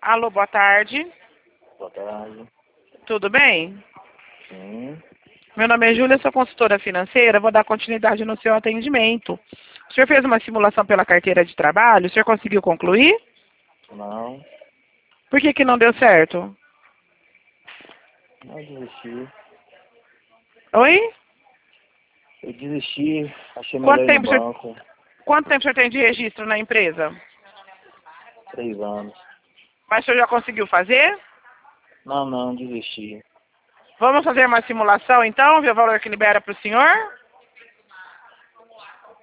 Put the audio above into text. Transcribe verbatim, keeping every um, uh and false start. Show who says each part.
Speaker 1: Alô, boa tarde.
Speaker 2: Boa tarde.
Speaker 1: Tudo bem?
Speaker 2: Sim.
Speaker 1: Meu nome é Júlia, sou consultora financeira. Vou dar continuidade no seu atendimento. O senhor fez uma simulação pela carteira de trabalho? O senhor conseguiu concluir?
Speaker 2: Não.
Speaker 1: Por que que não deu certo?
Speaker 2: Não desisti.
Speaker 1: Oi?
Speaker 2: Eu desisti. Achei melhor
Speaker 1: Quanto
Speaker 2: ir no
Speaker 1: tempo, o senhor,
Speaker 2: banco.
Speaker 1: quanto tempo o senhor tem de registro na empresa?
Speaker 2: Três anos.
Speaker 1: Mas o senhor já conseguiu fazer?
Speaker 2: Não, não, desisti.
Speaker 1: Vamos fazer uma simulação então, ver o valor que libera para o senhor?